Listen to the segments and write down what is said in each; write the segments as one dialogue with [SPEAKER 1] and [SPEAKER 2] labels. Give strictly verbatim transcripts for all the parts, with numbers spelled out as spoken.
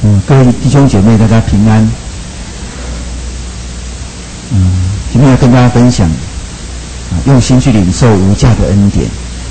[SPEAKER 1] 嗯，各位弟兄姐妹，大家平安。嗯，今天要跟大家分享啊，用心去领受无价的恩典。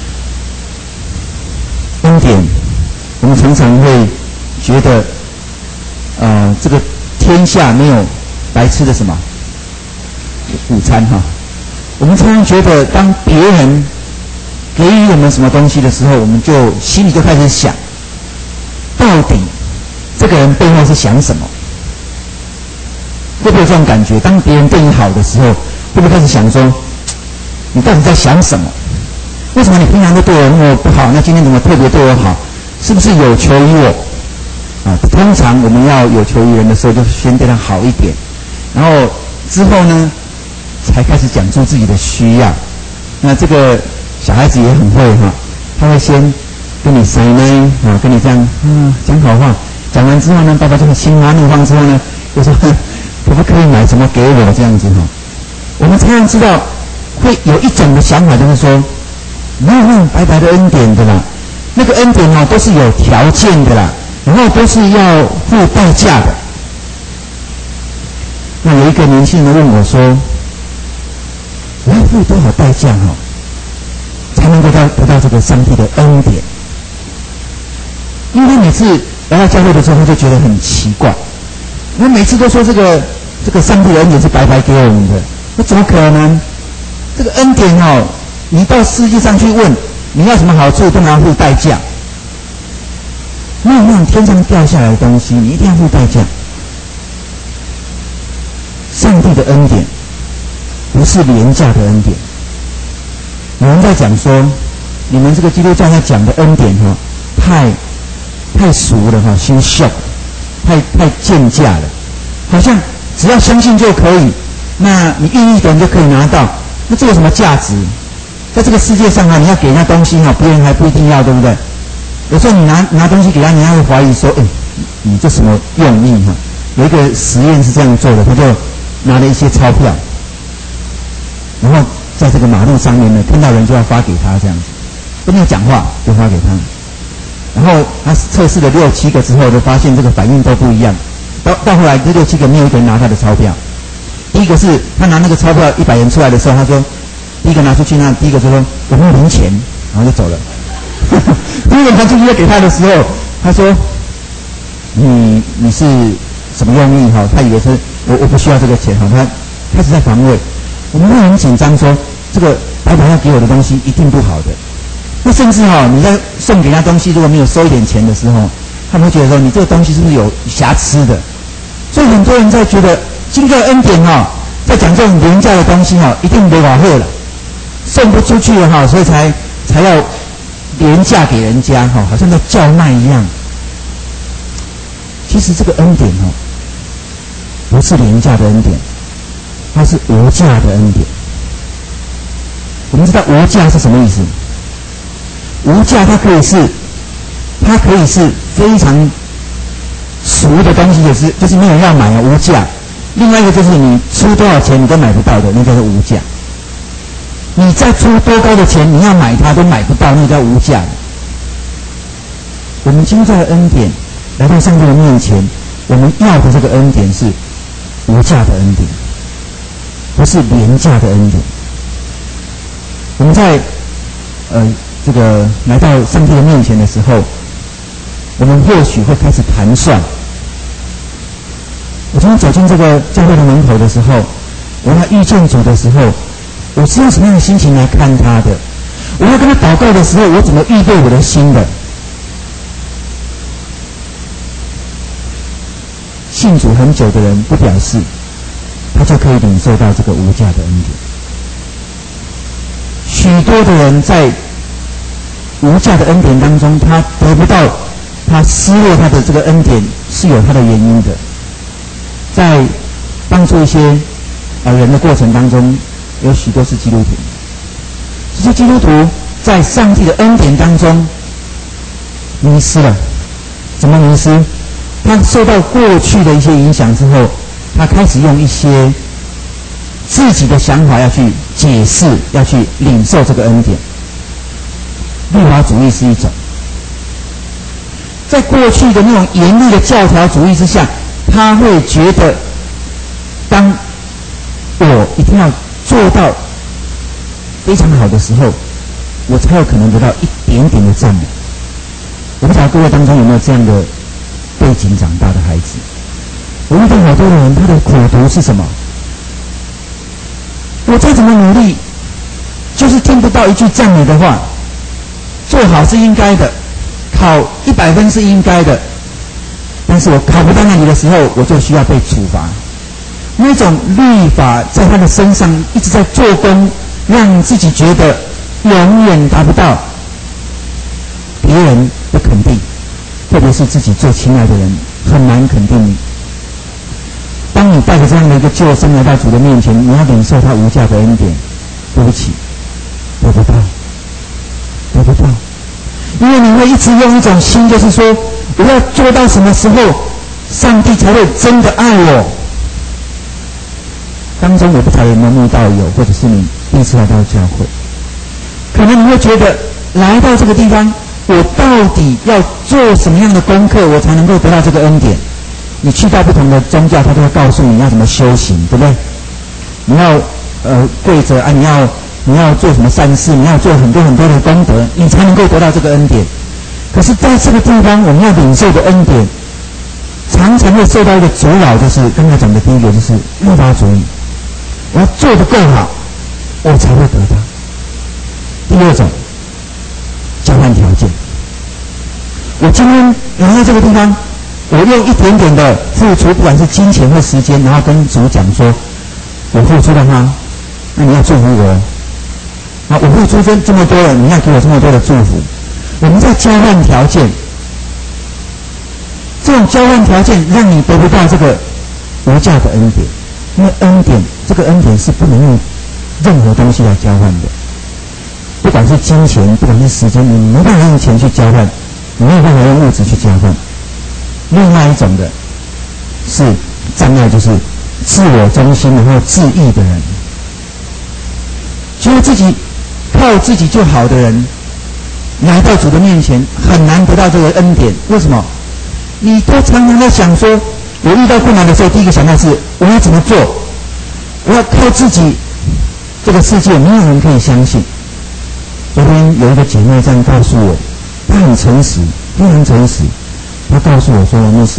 [SPEAKER 1] 恩典，我们常常会觉得，呃，这个天下没有白吃的什么午餐哈。我们常常觉得，当别人给予我们什么东西的时候，我们就心里就开始想，到底这个人背后是想什么？会不会有这种感觉？当别人对你好的时候，会不会开始想说，你到底在想什么？为什么你平常都对我那么不好？那今天怎么特别对我好？是不是有求于我？啊，通常我们要有求于人的时候，就先对他好一点，然后之后呢，才开始讲出自己的需要。那这个小孩子也很会哈，他会先跟你塞呢啊，跟你这样嗯讲好话，讲完之后呢，爸爸就会心花怒放之后呢，就说可不可以买什么给我这样子哈。我们常常知道会有一种的想法，就是说没有那种白白的恩典的啦，那个恩典哦都是有条件的啦，然后都是要付代价的。那有一个年轻人问我说，我要付多少代价哈，才能够得到得到这个上帝的恩典？因为他每次来到教会的时候，他就觉得很奇怪，我每次都说这个这个上帝的恩典是白白给我们的，那怎么可能？这个恩典哦，你到世界上去问，你要什么好处都要付代价。没有那种天上掉下来的东西，你一定要付代价。上帝的恩典不是廉价的恩典。有人在讲说，你们这个基督教在讲的恩典哈、哦，太太俗了哈，心秀，太太贱价了，好像只要相信就可以，那你愿意的人就可以拿到，那这有什么价值？在这个世界上啊，你要给人家东西哈，别人还不一定要，对不对？有时候你拿拿东西给他，人家会怀疑说，哎，你这什么用意哈？有一个实验是这样做的，他就拿了一些钞票，然后在这个马路上面呢，看到人就要发给他这样子，都没有讲话就发给他。然后他测试了六七个之后，就发现这个反应都不一样。到到后来，这六七个没有一个人拿他的钞票。第一个是他拿那个钞票一百元出来的时候，他说，第一个拿出去，那第一个就说我没有零钱，然后就走了。第一个拿出去要给他的时候，他说，你你是什么用意哈？他以为是我我不需要这个钱哈，他开始在防卫。我们会很紧张说，这个白白要给我的东西一定不好的。那甚至哈、哦，你在送给他东西，如果没有收一点钱的时候，他们会觉得说你这个东西是不是有瑕疵的？所以很多人在觉得经过恩典哈、哦，在讲这种廉价的东西哈、哦，一定没法喝了，送不出去了哈、哦，所以才才要廉价给人家哈、哦，好像在叫卖一样。其实这个恩典哦，不是廉价的恩典，它是无价的恩典。我们知道无价是什么意思？无价它可以是，它可以是非常俗的东西，也是就是没有人要买啊，无价。另外一个就是你出多少钱你都买不到的，那叫做无价。你再出多高的钱，你要买它都买不到，那叫无价。我们经过恩典来到上帝的面前，我们要的这个恩典是无价的恩典，不是廉价的恩典。我们在呃这个来到上帝的面前的时候，我们或许会开始盘算。我今天走进这个教会的门口的时候，我要遇见主的时候，我是用什么样的心情来看他的？我要跟他祷告的时候，我怎么预备我的心的？信主很久的人，不表示他就可以领受到这个无价的恩典。许多的人在无价的恩典当中，他得不到，他失落他的这个恩典是有他的原因的。在帮助一些呃人的过程当中，有许多是基督徒。这些基督徒在上帝的恩典当中迷失了。怎么迷失？他受到过去的一些影响之后，他开始用一些自己的想法要去解释，要去领受这个恩典。律法主义是一种， 在过去的那种严厉的教条主义之下，他会觉得，当我一定要做到非常好的时候，我才有可能得到一点点的赞美。我不知道各位当中有没有这样的背景长大的孩子？我遇到好多人，他的苦读是什么？我再怎么努力，就是听不到一句赞美的话。做好是应该的，考一百分是应该的，但是我考不到那里的时候，我就需要被处罚。那种律法在他的身上一直在做工，让自己觉得永远达不到别人的肯定，特别是自己最亲爱的人很难肯定你。当你带着这样的一个救生来到主的面前，你要领受他无价的恩典，对不起，得不到，得不到，因为你会一直用一种心，就是说我要做到什么时候，上帝才会真的爱我。当中我不知道有没有慕道友，或者是你第一次来到教会，可能你会觉得来到这个地方，我到底要做什么样的功课，我才能够得到这个恩典？你去到不同的宗教，他就会告诉你要怎么修行，对不对？你要呃跪着啊，你要你要做什么善事，你要做很多很多的功德，你才能够得到这个恩典。可是在这个地方，我们要领受的恩典，常常会受到一个阻挠，就是刚才讲的第一个，就是律法主义。我要做得够好，我才会得到。第二种，交换条件。我今天来到这个地方，我用一点点的付出，不管是金钱或时间，然后跟主讲说，我付出了吗？那你要祝福我。啊，我付出这这么多了，你要给我这么多的祝福。我们在交换条件，这种交换条件让你得不到这个无价的恩典，因为恩典，这个恩典是不能用任何东西来交换的，不管是金钱，不管是时间，你没办法用钱去交换，你没有办法用物质去交换。另外一种的是障碍，就是自我中心然后自义的人，觉得自己靠自己就好的人，来到主的面前很难得到这个恩典。为什么？你都常常在想说，我遇到困难的时候，第一个想到是我要怎么做，我要靠自己，这个世界没有人可以相信。昨天有一个姐妹这样告诉我，她很诚实，非常诚实。她告诉我说，牧师，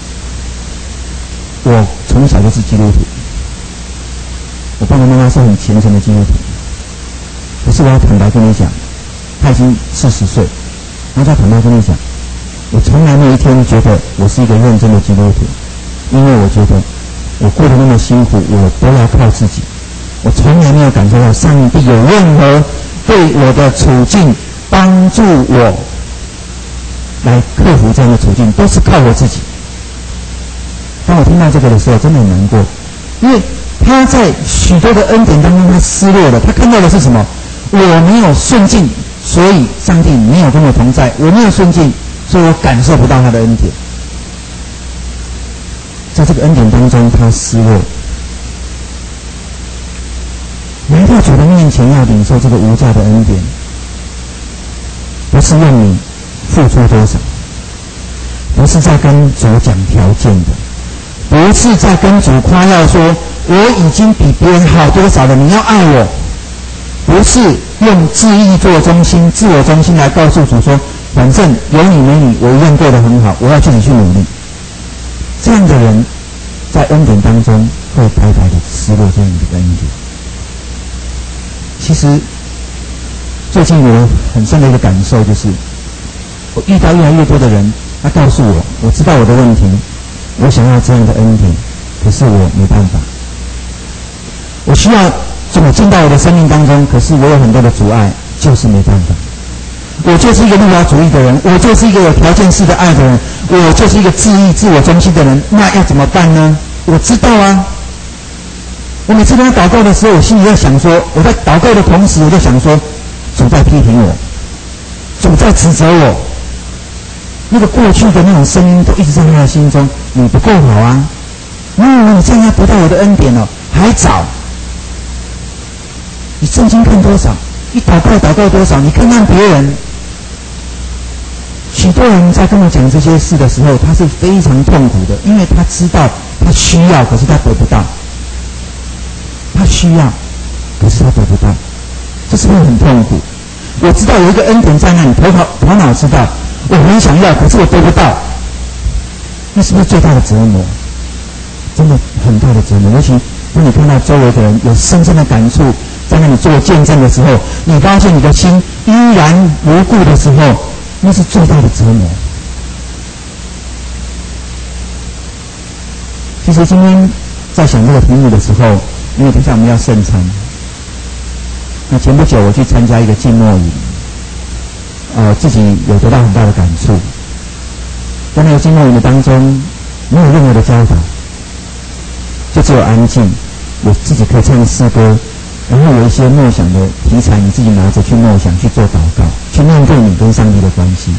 [SPEAKER 1] 我从小就是基督徒，我爸爸妈妈是很虔诚的基督徒。可是我要坦白跟你讲，他已经四十岁，然后他坦白跟你讲，我从来没有一天觉得我是一个认真的基督徒，因为我觉得我过得那么辛苦，我都要靠自己。我从来没有感受到上帝有任何对我的处境帮助我来克服这样的处境，都是靠我自己。当我听到这个的时候，真的很难过，因为他在许多的恩典当中，他失落了。他看到的是什么？我没有顺境，所以上帝没有跟我同在。我没有顺境，所以我感受不到他的恩典。在这个恩典当中，他失落。来到主的面前，要领受这个无价的恩典，不是用你付出多少，不是在跟主讲条件的，不是在跟主夸耀说我已经比别人好多少了，你要爱我。不是用自义做中心、自我中心来告诉主说，反正有你没你，我一样过得很好，我要自己去努力。这样的人在恩典当中会白白的失落这样的恩典。其实最近我很深的一个感受就是，我遇到越来越多的人，他告诉我，我知道我的问题，我想要这样的恩典，可是我没办法。我需要怎么进到我的生命当中，可是我有很多的阻碍，就是没办法。我就是一个律法主义的人，我就是一个有条件式的爱的人，我就是一个自义、自我中心的人，那要怎么办呢？我知道啊。我每次跟他祷告的时候，我心里在想说，我在祷告的同时，我在想说，主在批评我，主在指责我，那个过去的那种声音都一直在他的心中，你不够好啊，嗯，你这样要得到我的恩典哦，还早。你圣经看多少？你祷告祷告多少？你看看别人， 许多人在跟我讲这些事的时候，他是非常痛苦的，因为他知道他需要，可是他得不到。他需要，可是他得不到，这是不是很痛苦？我知道有一个恩典在那里，头脑头脑知道，我很想要，可是我得不到，那是不是最大的折磨？真的很大的折磨。尤其当你看到周围的人有深深的感触，在那里做见证的时候，你发现你的心依然无故的时候，那是最大的折磨。其实今天在想这个题目的时候，因为等下我们要圣餐，那前不久我去参加一个静默营，呃，自己有得到很大的感触。在那个静默营的当中，没有任何的教导，就只有安静，我自己可以唱诗歌，然后有一些默想的题材，你自己拿着去默想，去做祷告，去面对你跟上帝的关系。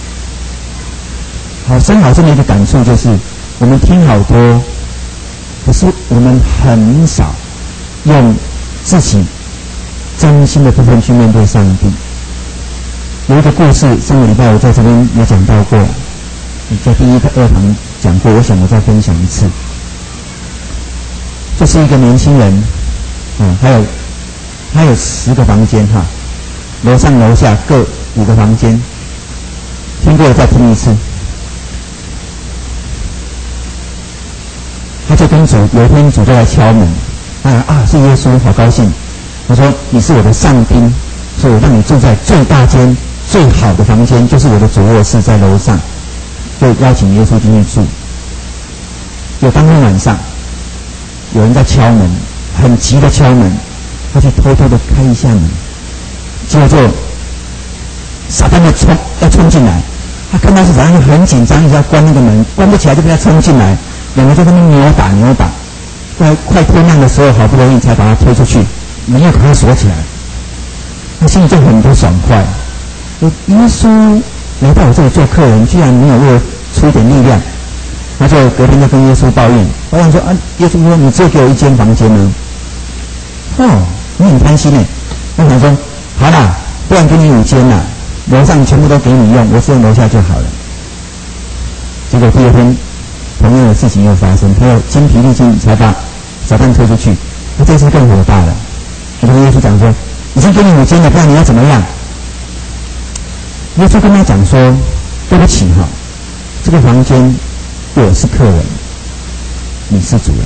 [SPEAKER 1] 好深好深的一个感触就是，我们听好多，可是我们很少用自己真心的部分去面对上帝。有一个故事，上个礼拜我在这边也讲到过，在第一课二堂讲过，我想我再分享一次。就是一个年轻人，嗯，还有他有十个房间哈，楼上楼下各五个房间，听过了再听一次。他就跟主有一天主就来敲门，啊啊是耶稣，好高兴。他说你是我的上宾，所以我让你住在最大间最好的房间，就是我的主卧室在楼上，就邀请耶稣进去住。有当天晚上有人在敲门，很急的敲门，他去偷偷的开一下门，结果就撒旦的冲要冲进来，他看到是撒旦就很紧张，一直要关那个门，关不起来就被他冲进来，两个在那边扭打扭打，快快天亮的时候，好不容易才把他推出去，门又把他锁起来，他心里就很不爽快。我耶稣来到我这里做客人，居然没有为我出一点力量。他就隔天就跟耶稣抱怨，抱怨说啊，耶稣说你只有给我一间房间呢，哦，你很贪心哎。那他说好啦，不然给你五间啦，楼上全部都给你用，我只用楼下就好了。结果第二天同样的事情又发生，他又精疲力尽才把撒旦推出去，他这次更火大了，他跟耶稣讲说，已经给你五间了，不然你要怎么样？耶稣跟他讲说，对不起哈，这个房间我是客人，你是主人。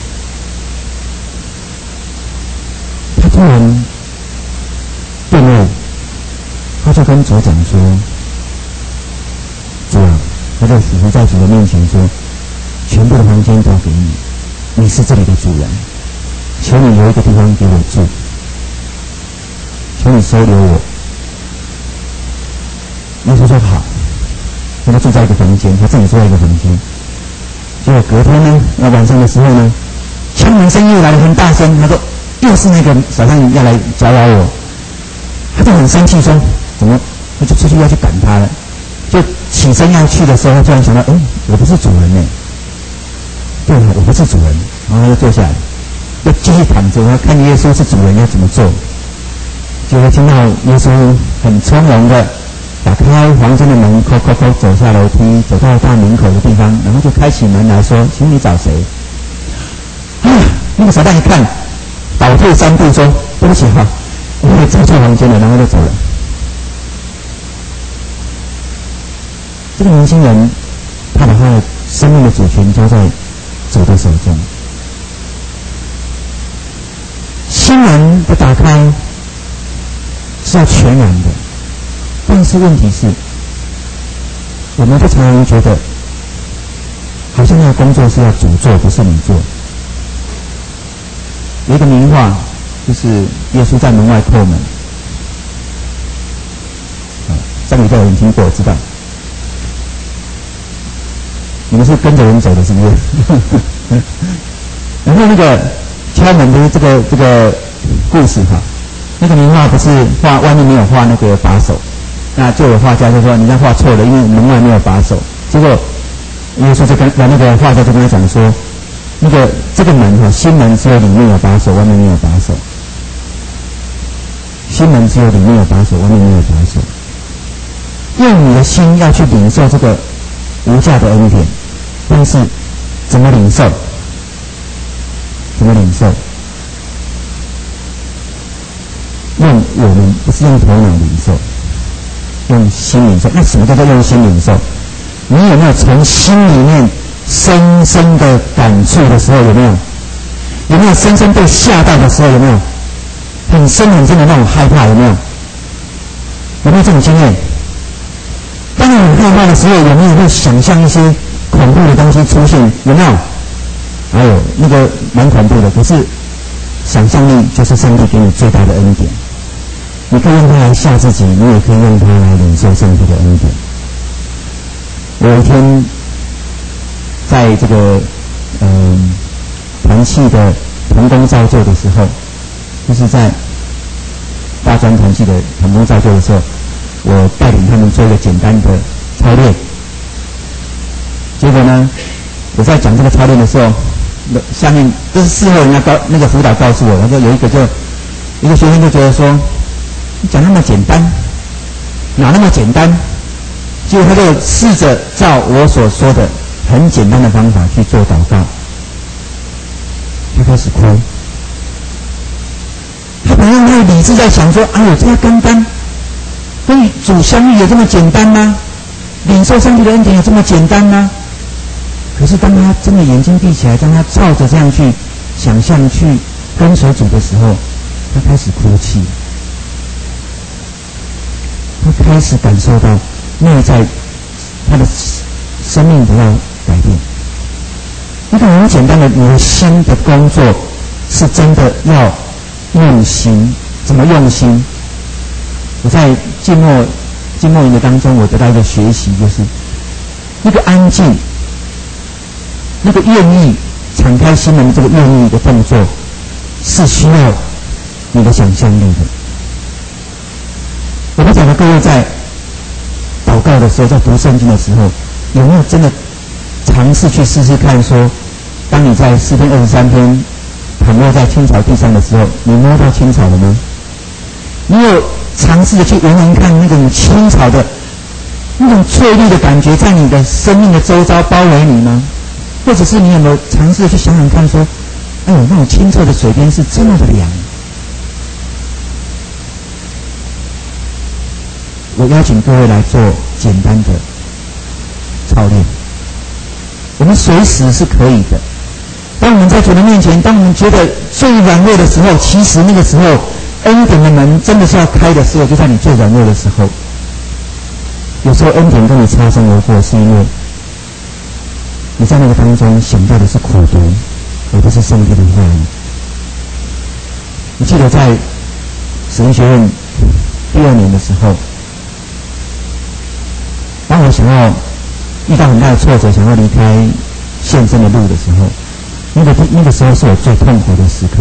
[SPEAKER 1] 他突然顿悟，他就跟主讲说，主啊，他就俯伏在主的面前说，全部的房间都给你，你是这里的主人，求你留一个地方给我住，求你收留我。耶稣说好，跟他住在一个房间，他自己住在一个房间。结果隔天呢，那晚上的时候呢，敲门声又来得很大声，他说又是那个小三要来搅扰我，他就很生气说怎么，他就出去要去赶他了，就起身要去的时候，他突然想到，哎，我不是主人呢，对了，我不是主人，然后他就坐下来，又继续躺着，他看耶稣是主人要怎么做，结果听到耶稣很从容的打开房间的门，扣扣扣走下楼梯，走到大门口的地方，然后就开起门来说，请你找谁？啊，那个撒旦一看，倒退三步说，对不起哈，我也找错房间了，然后就走了。这个年轻人，他把他的生命的主权交在主的手中。心门的打开是要全然的，但是问题是，我们就常常觉得，好像那个工作是要主做，不是你做。有一个名画，就是耶稣在门外叩门。啊，上礼拜有人听过，我知道。你们是跟着人走的，是不是？然后那个敲门的这个这个故事哈，那个名画不是画外面没有画那个把手，那就有画家就说你这画错了，因为门外没有把手。结果耶稣就跟那个画家就跟他讲说，那个这个门哈，心门只有里面有把手，外面没有把手。心门只有里面有把手，外面没有把手。 用你的心要去领受这个无价的恩典，但是怎么领受？怎么领受？用我们不是用头脑领受，用心领受。那什么叫做用心领受？你有没有从心里面深深的感触的时候？有没有？有没有深深被吓到的时候？有没有？很深很深的那种害怕？有没有？有没有这种经验？当你很害怕的时候，有没有会想象一些恐怖的东西出现？有没有？还有那个蛮恐怖的，可是想象力就是上帝给你最大的恩典。你可以用它来吓自己，你也可以用它来领受上帝的恩典。我有一天在这个嗯团契的同工造就的时候，就是在大专团契的同工造就的时候，我带领他们做一个简单的操练。结果呢，我在讲这个操练的时候，下面这是事后人家告那个辅导告诉我，他说有一个就一个学生就觉得说，你讲那么简单，哪那么简单？结果他就试着照我所说的很简单的方法去做祷告，他开始哭。他本来那个理智在想说：“哎呦，这个单单跟主相遇有这么简单吗？领受上帝的恩典有这么简单吗？”可是当他真的眼睛闭起来，当他照着这样去想象、去跟随主的时候，他开始哭泣。他开始感受到内在他的生命得到改变。一个很简单的，你的心的工作是真的要用心。怎么用心？我在静默静默营的当中，我得到一个学习，就是那个安静，那个愿意敞开心门的这个愿意的动作，是需要你的想象力的。我不晓得各位在祷告的时候，在读圣经的时候，有没有真的尝试去试试看说，当你在诗篇二十三篇躺卧在青草地上的时候，你摸到青草了吗？你有尝试的去闻闻看那种青草的那种翠绿的感觉在你的生命的周遭包围你吗？或者是你有没有尝试的去想想看说，哎呦，那种清澈的水边是这么的凉。我邀请各位来做简单的操练，我们随时是可以的。当我们在主的面前，当我们觉得最软弱的时候，其实那个时候恩典的门真的是要开的时候，就在你最软弱的时候。有时候恩典跟你擦身而过，是因为你在那个当中想到的是苦读，而不是上帝的话语。我记得在神学院第二年的时候，当我想要遇到很大的挫折，想要离开献身的路的时候，那个那个时候是我最痛苦的时刻。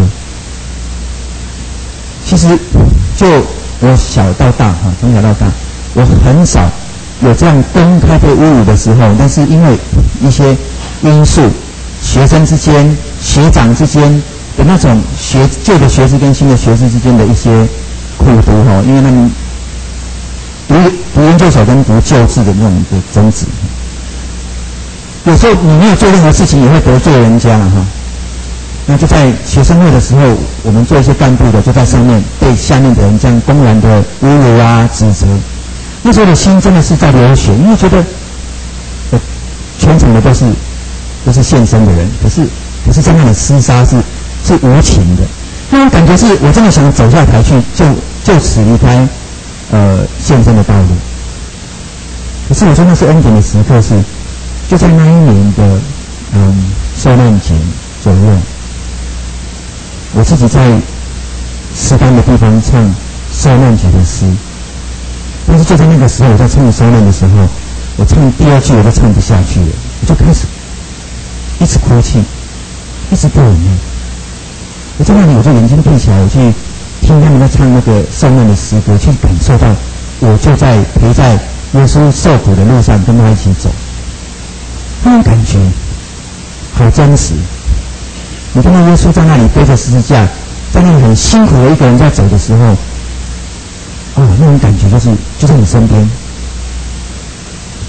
[SPEAKER 1] 其实就我小到大哈，从小到大，我很少有这样公开被侮辱的时候，但是因为一些因素，学生之间、学长之间的那种学旧的学士跟新的学士之间的一些苦读哈，因为他们读读研究所跟读旧制的那种的争执，有时候你没有做任何事情也会得罪人家了哈。那就在学生会的时候，我们做一些干部的，就在上面被下面的人这样公然的侮辱啊、指责。那时候的心真的是在流血，因为觉得呃全场的都是都是献身的人，可是可是在那里厮杀是是无情的，那种感觉是我真的想走下台去，就就此离开呃献身的道路。可是我说那是恩典的时刻是，就在那一年的嗯受难节左右。我自己在诗班的地方唱受难节的诗，但是就在那个时候，我在唱受难的时候，我唱第二句我就唱不下去了，我就开始一直哭泣，一直掉眼泪。我在那里，我就眼睛闭起来，我去听他们在唱那个受难的诗歌，去感受到我就在陪在耶稣受苦的路上，跟他一起走，那种感觉好真实。你看到耶稣在那里背着十字架，在那里很辛苦的一个人在走的时候，哦，那种感觉就是就在你身边，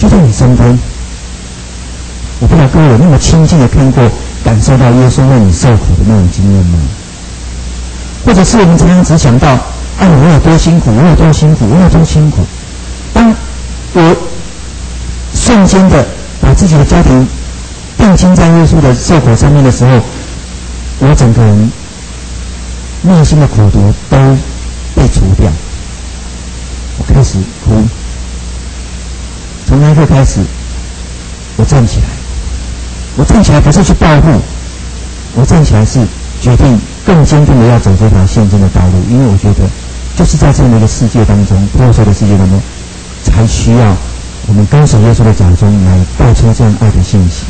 [SPEAKER 1] 就在你身边。我不知道各位有那么亲近的看过、感受到耶稣为你受苦的那种经验吗？或者是我们常常只想到，啊，我有多辛苦，我有多辛苦，我有多辛苦。当我瞬间的把自己的家庭定睛在耶稣的受苦上面的时候，我整个人内心的苦毒都被除掉。我开始哭，从那一刻开始，我站起来。我站起来不是去报复，我站起来是决定更坚定的要走这条现今的道路，因为我觉得就是在这样的一个世界当中，破碎的世界当中，才需要我们跟随耶稣的脚踪来带出这样爱的信息，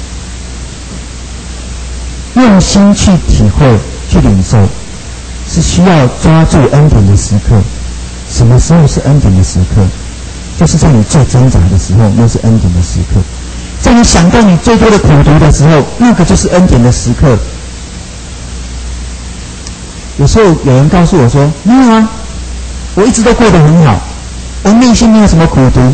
[SPEAKER 1] 用心去体会、去领受，是需要抓住恩典的时刻。什么时候是恩典的时刻？就是在你最挣扎的时候，那是恩典的时刻。在你想到你最多的苦毒的时候，那个就是恩典的时刻。有时候有人告诉我说：“没有啊，我一直都过得很好，我内心没有什么苦毒。”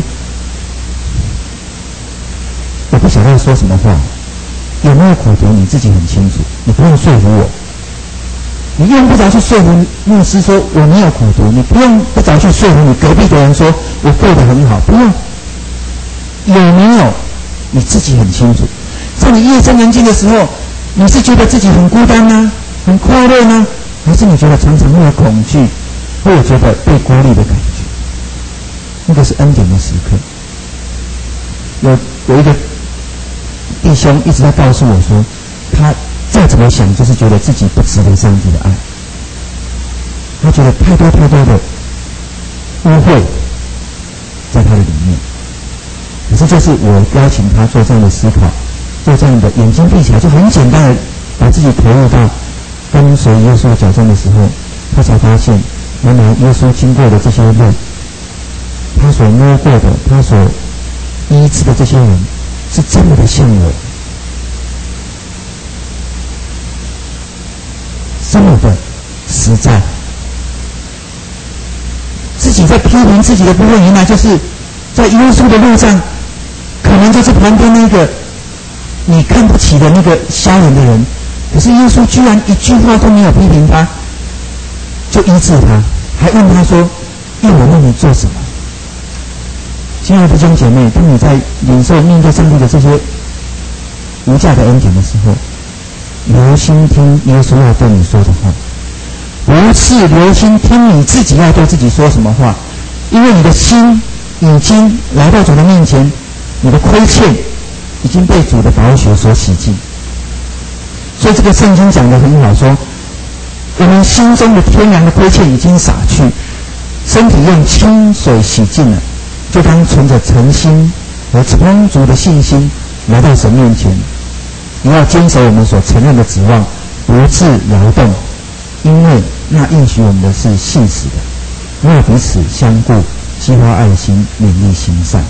[SPEAKER 1] 我不晓得说什么话，有没有苦毒你自己很清楚，你不用说服我，你用不着去说服牧师说我没有苦毒，你不用不着去说服你隔壁的人说我过得很好，不用。有没有？你自己很清楚，在你夜深人静的时候，你是觉得自己很孤单吗？很快乐吗？还是你觉得常常会有恐惧，会有觉得被孤立的感觉？那个是恩典的时刻。有有一个弟兄一直在告诉我说，他再怎么想，就是觉得自己不值得上帝的爱，他觉得太多太多的污秽在他的里面。可是就是我邀请他做这样的思考，做这样的眼睛闭起来，就很简单的把自己投入到跟随耶稣的脚踪的时候，他才发现原来耶稣经过的这些路，他所摸过的，他所医治的这些人，是这么的像我，这么的实在。自己在批评自己的部分，原来就是在耶稣的路上，可能就是旁边那个你看不起的那个瞎眼的人，可是耶稣居然一句话都没有批评他，就医治他，还问他说：“要我为你做什么？”亲爱的弟兄姐妹，当你在领受面对上帝的这些无价的恩典的时候，留心听耶稣要对你说的话，不是留心听你自己要对自己说什么话，因为你的心已经来到主的面前，你的亏欠已经被主的宝血所洗净。所以这个圣经讲得很好，说我们心中的天然的亏欠已经洒去，身体用清水洗净了，就当存着诚心和充足的信心来到神面前。你要坚守我们所承认的指望，不致摇动，因为那应许我们的是信实的。要彼此相顾，激发爱心，勉励行善，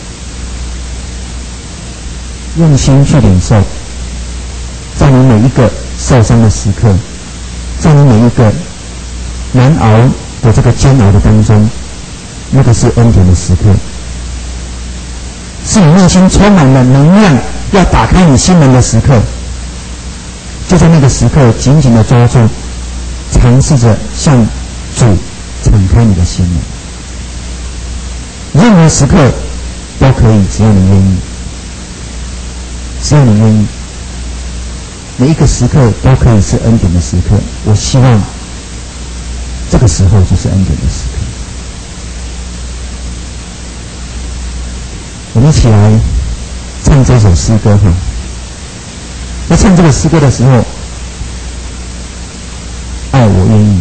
[SPEAKER 1] 用心去领受，在你每一个受伤的时刻，在你每一个难熬的这个煎熬的当中，那个是恩典的时刻，是你内心充满了能量，要打开你心门的时刻。就在那个时刻，紧紧的抓住，尝试着向主敞开你的心门。任何时刻都可以，只要你愿意，只要你愿意，每一个时刻都可以是恩典的时刻。我希望这个时候就是恩典的时刻。我们一起来唱这首诗歌哈。在唱这个诗歌的时候，爱我愿意。